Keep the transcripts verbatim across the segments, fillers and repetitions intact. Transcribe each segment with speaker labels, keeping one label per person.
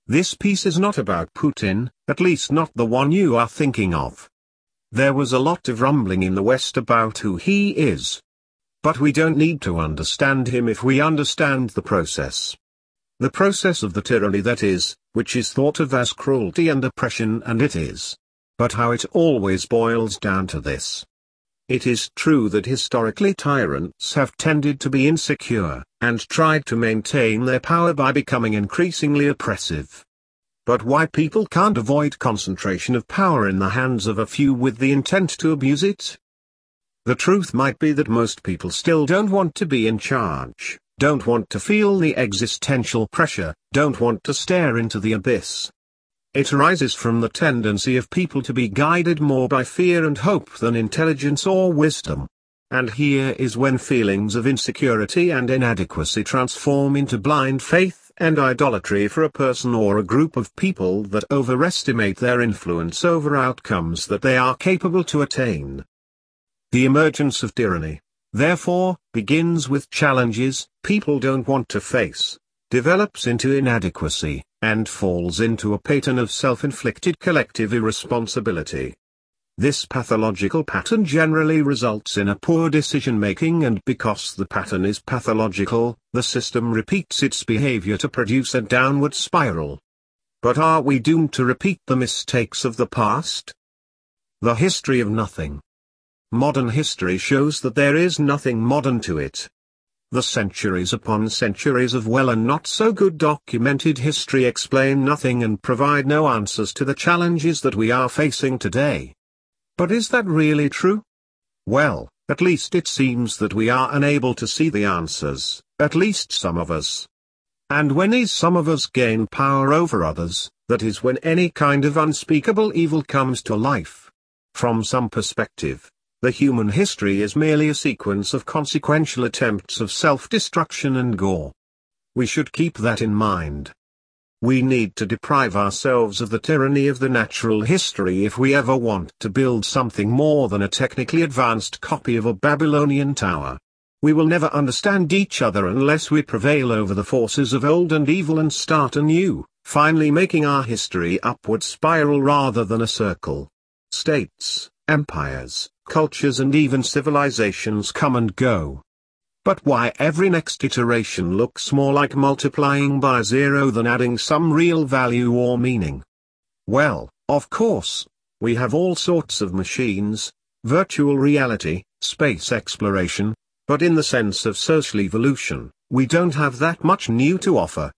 Speaker 1: This piece is not about Putin, at least not the one you are thinking of. There was a lot of rumbling in the West about who he is. But we don't need to understand him if we understand the process. The process of the tyranny that is, which is thought of as cruelty and oppression, and it is. But how it always boils down to this. It is true that historically tyrants have tended to be insecure, and tried to maintain their power by becoming increasingly oppressive. But why people can't avoid concentration of power in the hands of a few with the intent to abuse it? The truth might be that most people still don't want to be in charge, don't want to feel the existential pressure, don't want to stare into the abyss. It arises from the tendency of people to be guided more by fear and hope than intelligence or wisdom. And here is when feelings of insecurity and inadequacy transform into blind faith and idolatry for a person or a group of people that overestimate their influence over outcomes that they are capable to attain. The emergence of tyranny, therefore, begins with challenges people don't want to face, develops into inadequacy, and falls into a pattern of self-inflicted collective irresponsibility. This pathological pattern generally results in a poor decision-making, and because the pattern is pathological, the system repeats its behavior to produce a downward spiral. But are we doomed to repeat the mistakes of the past? The history of nothing. Modern history shows that there is nothing modern to it. The centuries upon centuries of well and not so good documented history explain nothing and provide no answers to the challenges that we are facing today. But is that really true? Well, at least it seems that we are unable to see the answers, at least some of us. And when these some of us gain power over others, that is when any kind of unspeakable evil comes to life. From some perspective, the human history is merely a sequence of consequential attempts of self-destruction and gore. We should keep that in mind. We need to deprive ourselves of the tyranny of the natural history if we ever want to build something more than a technically advanced copy of a Babylonian tower. We will never understand each other unless we prevail over the forces of old and evil and start anew, finally making our history upward spiral rather than a circle. States, empires, cultures and even civilizations come and go. But why every next iteration looks more like multiplying by zero than adding some real value or meaning? Well, of course, we have all sorts of machines, virtual reality, space exploration, but in the sense of social evolution, we don't have that much new to offer.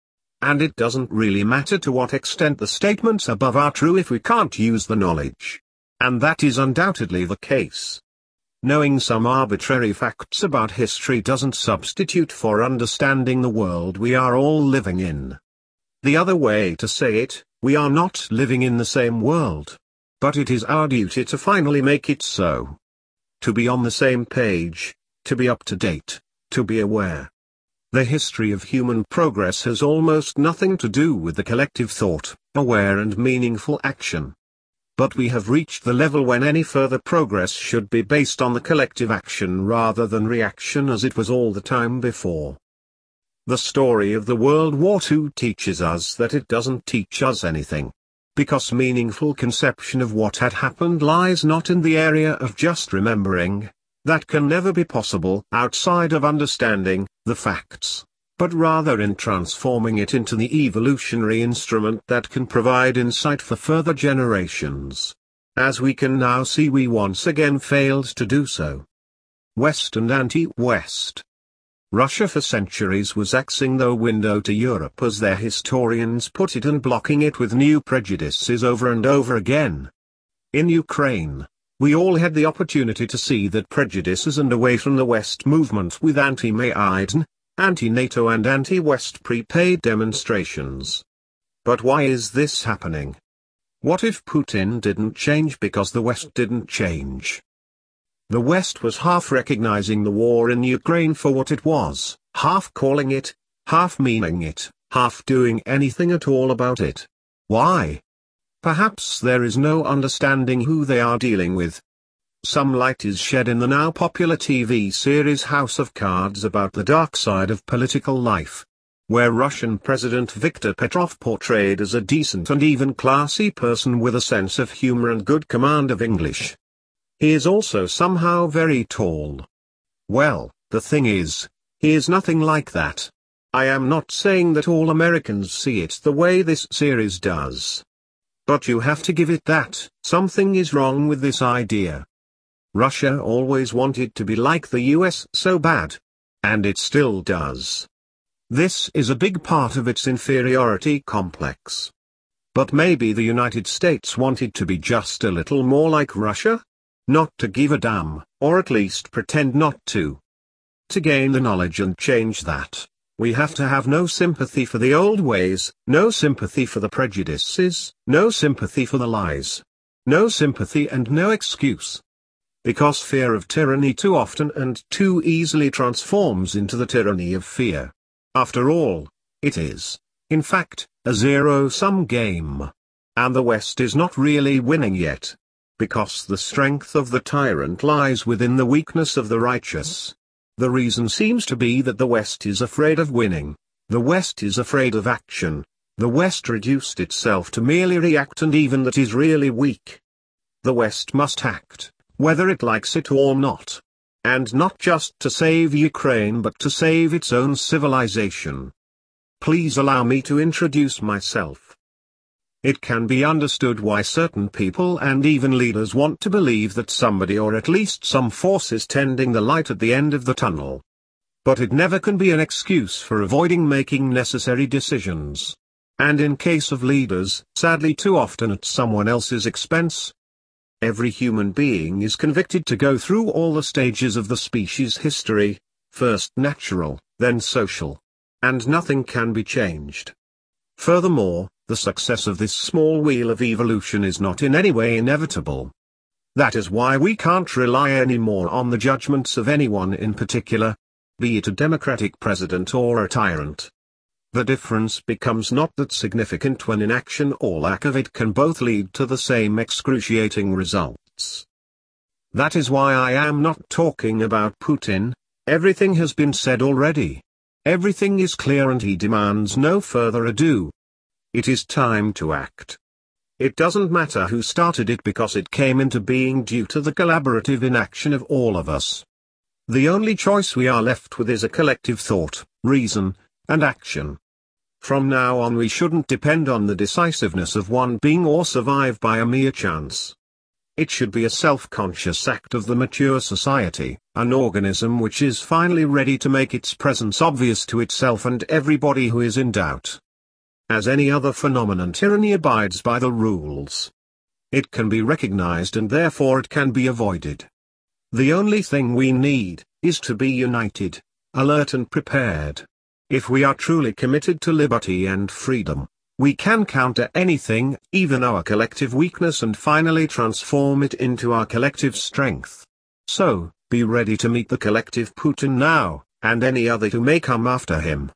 Speaker 1: And it doesn't really matter to what extent the statements above are true if we can't use the knowledge. And that is undoubtedly the case. Knowing some arbitrary facts about history doesn't substitute for understanding the world we are all living in. The other way to say it, we are not living in the same world. But it is our duty to finally make it so. To be on the same page, to be up to date, to be aware. The history of human progress has almost nothing to do with the collective thought, aware and meaningful action. But we have reached the level when any further progress should be based on the collective action rather than reaction as it was all the time before. The story of the World War Two teaches us that it doesn't teach us anything. Because meaningful conception of what had happened lies not in the area of just remembering, that can never be possible outside of understanding the facts, but rather in transforming it into the evolutionary instrument that can provide insight for further generations. As we can now see, we once again failed to do so. West and anti-West. Russia for centuries was axing the window to Europe, as their historians put it, and blocking it with new prejudices over and over again. In Ukraine, we all had the opportunity to see that prejudices and away from the West movement with anti-Maidan, anti-NATO and anti-West prepaid demonstrations. But why is this happening? What if Putin didn't change because the West didn't change? The West was half recognizing the war in Ukraine for what it was, half calling it, half meaning it, half doing anything at all about it. Why? Perhaps there is no understanding who they are dealing with. Some light is shed in the now popular T V series House of Cards about the dark side of political life. where Russian President Viktor Petrov portrayed as a decent and even classy person with a sense of humor and good command of English. He is also somehow very tall. Well, the thing is, he is nothing like that. I am not saying that all Americans see it the way this series does. But you have to give it that something is wrong with this idea. Russia always wanted to be like the U S so bad. And it still does. This is a big part of its inferiority complex. But maybe the United States wanted to be just a little more like Russia? Not to give a damn, or at least pretend not to. To gain the knowledge and change that, we have to have no sympathy for the old ways, no sympathy for the prejudices, no sympathy for the lies. No sympathy and no excuse. Because fear of tyranny too often and too easily transforms into the tyranny of fear. After all, it is, in fact, a zero-sum game. And the West is not really winning yet. Because the strength of the tyrant lies within the weakness of the righteous. The reason seems to be that the West is afraid of winning. The West is afraid of action. The West reduced itself to merely react, and even that is really weak. The West must act, whether it likes it or not. And not just to save Ukraine but to save its own civilization. Please allow me to introduce myself. It can be understood why certain people and even leaders want to believe that somebody or at least some force is tending the light at the end of the tunnel. But it never can be an excuse for avoiding making necessary decisions. And in case of leaders, sadly too often at someone else's expense. Every human being is convicted to go through all the stages of the species' history, first natural, then social. And nothing can be changed. Furthermore, the success of this small wheel of evolution is not in any way inevitable. That is why we can't rely anymore on the judgments of anyone in particular, be it a democratic president or a tyrant. The difference becomes not that significant when inaction or lack of it can both lead to the same excruciating results. That is why I am not talking about Putin. Everything has been said already. Everything is clear and he demands no further ado. It is time to act. It doesn't matter who started it because it came into being due to the collaborative inaction of all of us. The only choice we are left with is a collective thought, reason, and action. From now on we shouldn't depend on the decisiveness of one being or survive by a mere chance. It should be a self-conscious act of the mature society, an organism which is finally ready to make its presence obvious to itself and everybody who is in doubt. As any other phenomenon, tyranny abides by the rules. It can be recognized and therefore it can be avoided. The only thing we need, is to be united, alert and prepared. If we are truly committed to liberty and freedom, we can counter anything, even our collective weakness, and finally transform it into our collective strength. So, be ready to meet the collective Putin now, and any other who may come after him.